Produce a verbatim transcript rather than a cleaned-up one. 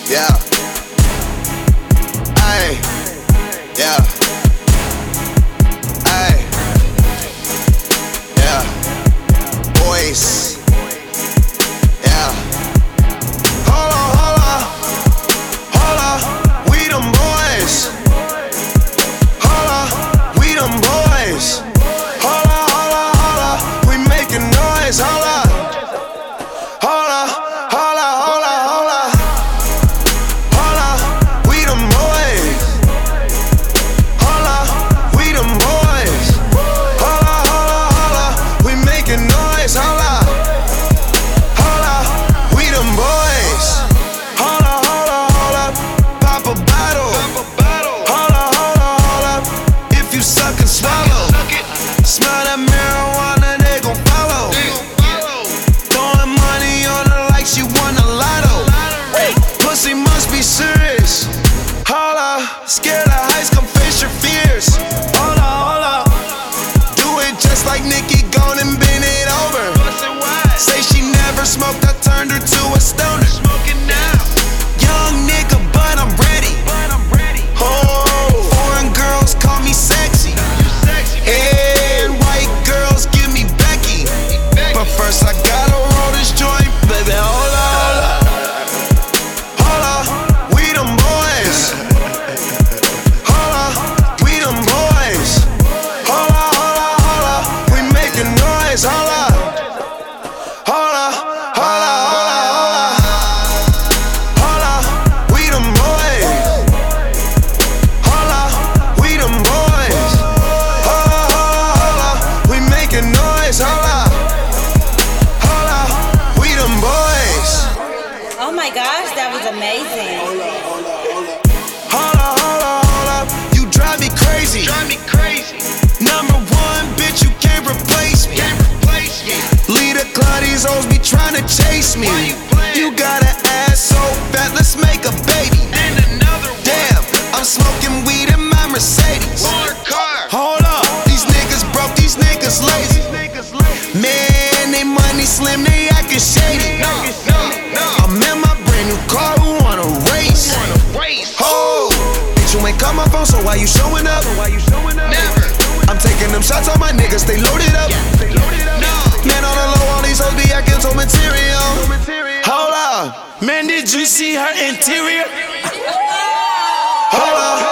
Yeah. Ay. Yeah. Ay. Yeah. Boys. Yeah. Hold on, hold on. Hold on. We them boys. Hold on. We them boys. Hold on, hold on, hold on. We making noise. Hold on. Hold on. Hold on, hold on, hold on. Hold on. We them boys. Hold on. We them boys. Hold on, hold on, hold on. We making noise. Hold on. Hold on. We them boys. Hold on, hold on, hold up. Pop a bottle. Hold on, hold on, hold up. If you suck and swallow. Smell that marijuana, they gon' follow. Throwing money on her like she won a lotto. Pussy must be serious. Hold up. Scared of heights, come face your fears. Hold up, hold up. Do it just like Nicki, gone and bend it over. Say she never smoked, I turned her to a stoner. Young nigga, but I'm ready. Oh, foreign girls call me sexy. And white girls give me Becky. But first I gotta roll this joint, baby. Hold up, hold up. Hold up, we them boys. Hold up, we them boys. Hold up, hold up, hold up. We making noise. Hold up. Hold up, hold up, hold up, hold up. Hold up, we them boys. Hold up, we them boys. Hold up, hold up, we making noise. Hold up. Hold up, we them boys. Oh my gosh, that was amazing. Hold up, hold up, hold up. You drive me crazy. Drive me crazy. Number one, bitch, you can't replace me. Can't replace me. Leader Cloud, these hoes be tryna chase me. Why you playing? You got an ass so fat, let's make a baby. And another one. Damn, I'm smoking weed in my Mercedes. More car. Hold up, these niggas broke, these niggas lazy. Man, they money slim, they actin' shady. No, no, no. I'm in my brand new car, who wanna race? Wanna race? Oh, bitch, you ain't call my phone, so why you showing up? Why you showing up? Never. I'm taking them shots on my niggas, they loaded up. They loaded up. No. Man, on the low, all these hoes be acting so material. Hold up, man, did you see her interior? Hold up.